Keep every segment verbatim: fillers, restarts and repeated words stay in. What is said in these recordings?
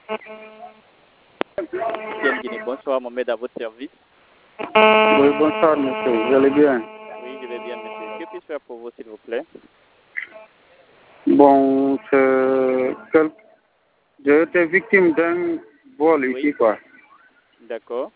Ciel Guinée, bonsoir, Mohamed, à votre service. Oui, bonsoir, monsieur. Vous allez bien? Oui, je vais bien, monsieur. Que puis-je faire pour vous, s'il vous plaît? Bon, c'est quel- j'ai été victime d'un vol Oui. ici, quoi. D'accord.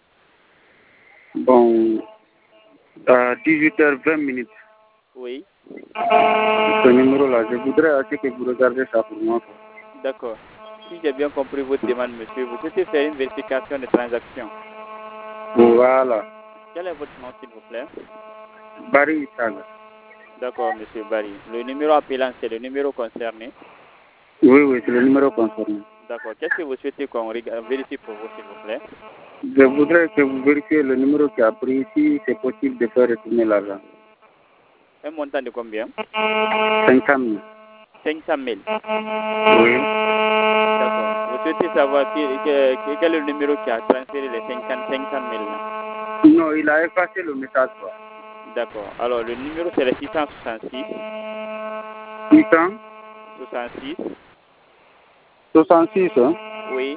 Bon, à dix-huit heures vingt minutes, Oui. ce numéro-là, je voudrais assez que vous regardiez ça pour moi, quoi. D'accord. Si j'ai bien compris votre demande, monsieur, vous souhaitez faire une vérification des transactions. Voilà. Quel est votre nom, s'il vous plaît? Barry Saga. D'accord, monsieur Barry. Le numéro appelant, c'est le numéro concerné. Oui, oui, c'est le numéro concerné. D'accord. Qu'est-ce que vous souhaitez qu'on rega- vérifie pour vous, s'il vous plaît? Je voudrais que vous vérifiez le numéro qui a pris, si c'est possible de faire retourner l'argent. Un montant de combien? cinquante mille. cinq cent mille. Oui. D'accord. Vous souhaitez savoir qui- que- que- quel est le numéro qui a transféré les cinquante, cinq cent mille là? Non, il a effacé le message, quoi. D'accord. Alors, le numéro, c'est le six cent soixante-six. six cent soixante-six. soixante-six, hein? Oui.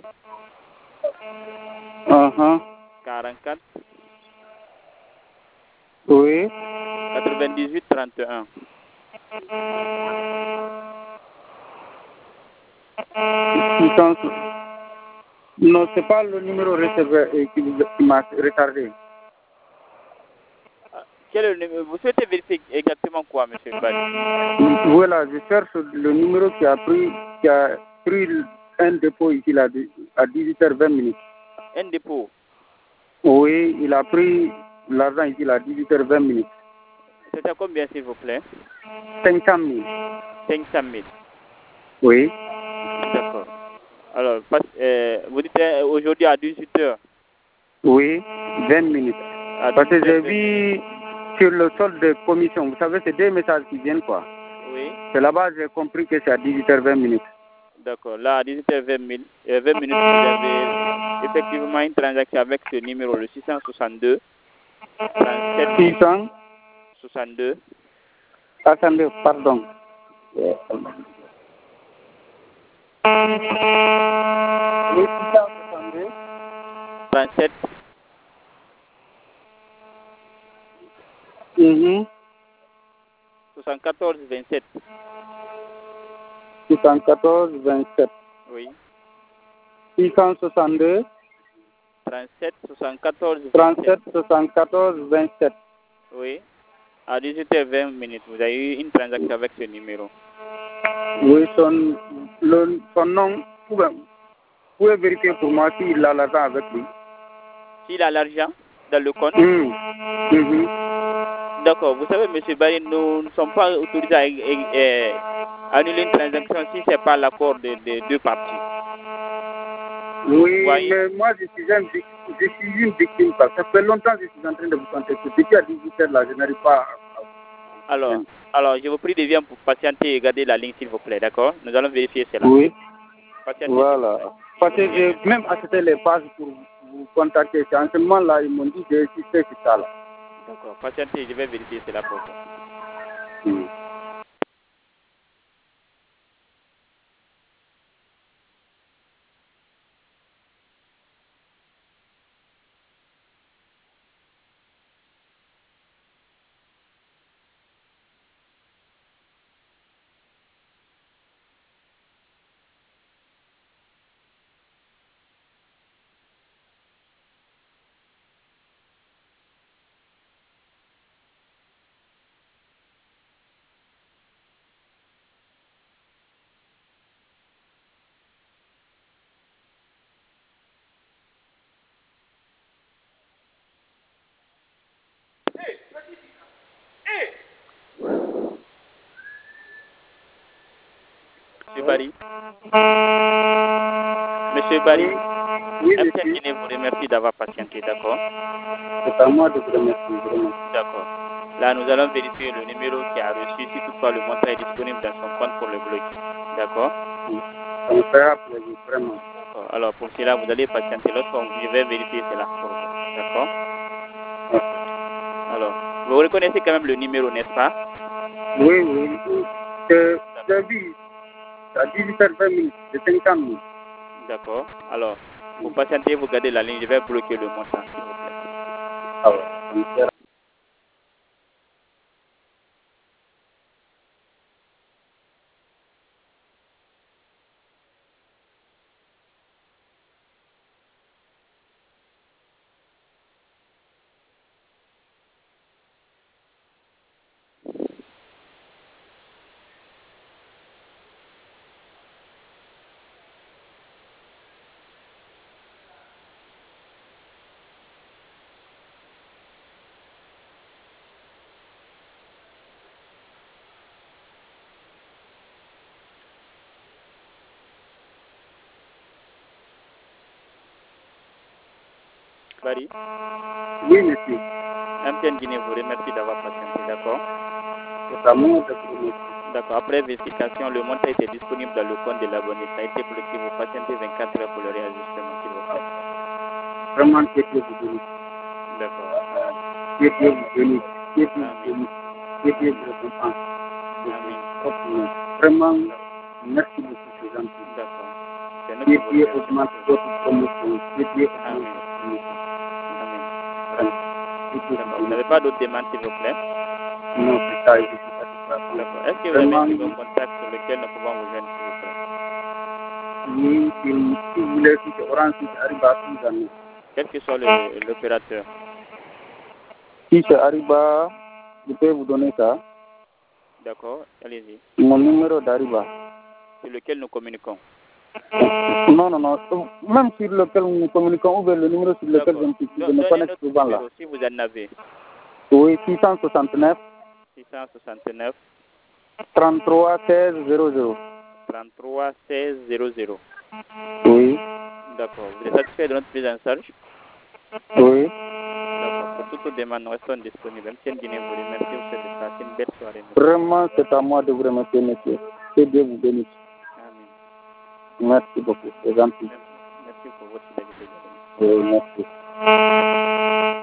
Uh-huh. quarante-quatre. Oui. quatre-vingt-dix-huit trente et un. six cents. Non, c'est pas le numéro réservé euh, qui, vous- qui m'a retardé. Quel est le numéro? Vous souhaitez vérifier exactement quoi, monsieur Bali? Voilà, je cherche le numéro qui a pris, qui a pris un dépôt ici là, à dix-huit heures vingt minutes. Un dépôt? Oui, il a pris l'argent ici là, à dix-huit heures vingt minutes. C'était combien, s'il vous plaît? cinquante mille. cinq cent mille. Oui. D'accord. Alors, passe- euh, vous dites euh, aujourd'hui à dix-huit heures? Oui, vingt minutes. À Parce que dix-huit j'ai heures vingt minutes. vu sur le solde de commission, vous savez, c'est deux messages qui viennent quoi. Oui. C'est là-bas j'ai compris que c'est à dix-huit heures vingt minutes. D'accord. Là, à dix-huit heures vingt minutes, euh, vingt minutes, vous avez effectivement une transaction avec ce numéro, le six cent soixante-deux trente-sept six cents soixante-deux. Attendez, pardon. Oui, six cent soixante-deux trente-sept. Mhm. soixante-quatorze vingt-sept. soixante-quatorze vingt-sept. Oui. six cent soixante-deux trente-sept soixante-quatorze trente-sept vingt-sept. soixante-quatorze vingt-sept. Oui. À dix-huit heures vingt minutes, vous avez eu une transaction avec ce numéro. Oui, son, le, son nom, vous pouvez, vous pouvez vérifier pour moi s'il a l'argent avec lui. S'il a l'argent dans le compte? Mhm. Mhm. D'accord. Vous savez, monsieur Barry, nous ne sommes pas autorisés à é- é- annuler une transaction si ce n'est pas l'accord des de deux parties. Oui, Voyez? mais moi je suis, un, vic- je suis une victime. Parce que ça fait longtemps que je suis en train de vous contacter. Depuis à dix-huit heures là, je n'arrive pas à... Alors, alors, je vous prie de bien pour patienter et garder la ligne, s'il vous plaît, d'accord? Nous allons vérifier cela. Oui, Patientez. voilà. Parce que j'ai même acheté les pages pour vous contacter. C'est en ce moment-là, ils m'ont dit d'insister sur ça là. D'accord. Patientez, je vais vérifier cela pour vous. Mhm. Monsieur Barry. Monsieur Barry. Oui, M T N monsieur. Guinée vous remercie d'avoir patienté, d'accord? C'est à moi de vous remercier, vraiment. D'accord. Là, nous allons vérifier le numéro qui a reçu, si toutefois le montant est disponible dans son compte pour le bloquer. D'accord? Ça me fera plaisir, vraiment. D'accord. Alors, pour cela, vous allez patienter. Lorsqu'on je vais vérifier cela pour vous. D'accord? Alors, vous reconnaissez quand même le numéro, n'est-ce pas? Oui, oui. oui. Euh, J'ai vu à dix-huit heures vingt minutes, c'est cinquante mille. D'accord. Alors, vous patientez, vous gardez la ligne. Je vais bloquer le montant, s'il vous plaît. Ah ouais. Barry, Oui, monsieur. M T N Guinée vous remercie d'avoir patienté, d'accord? C'est à moi de vous remercier. D'accord. Après vérification, le montant était disponible dans le compte de l'abonné. Ça a été bloqué. Vous patientez vingt-quatre heures pour le réajustement, s'il vous plaît. Vraiment, que Dieu vous bénisse. D'accord. Que Dieu vous bénisse. Que Dieu vous Amen. bénisse. Que Dieu vous récompense. Amen. Vraiment, merci beaucoup, c'est gentil. D'accord. C'est nous Que qui vous Dieu remercions. augmente votre promotion. Que Dieu augmente Amen. votre promotion. Amen. Vraiment. Que Dieu D'accord. vous Vous n'avez bénisse. pas d'autres demandes, s'il vous plaît? Non, c'est ça, je suis satisfait. D'accord. Est-ce que vous avez Vraiment, un second contact sur lequel nous pouvons vous joindre, s'il vous plaît? oui, si si vous voulez, si c'est Orange, si c'est Ariba, si vous en avez. Quel que soit le- l'opérateur. Si c'est Ariba, je peux vous donner ça. D'accord. Allez-y. Mon numéro d'Ariba. Sur lequel nous communiquons. Non, non, non. Même sur lequel nous communiquons, ou bien le numéro sur lequel je me, je me Donnez connecte notre souvent là. numéro si vous en avez. Oui, six cent soixante-neuf, six cent soixante-neuf, trente-trois, seize, zéro zéro. trente-trois, seize, zéro zéro. Oui, D'accord. Vous êtes satisfait de notre prise en charge? oui. D'accord. Pour toutes demandes, nous restons disponibles. M T N Guinée vous remercie. Vous souhaite de passer une belle soirée. Vraiment, c'est à moi de vous remercier, monsieur. Que Dieu vous bénisse. Amen. Merci beaucoup, c'est gentil. Merci, merci pour votre fidélité. Oui, merci.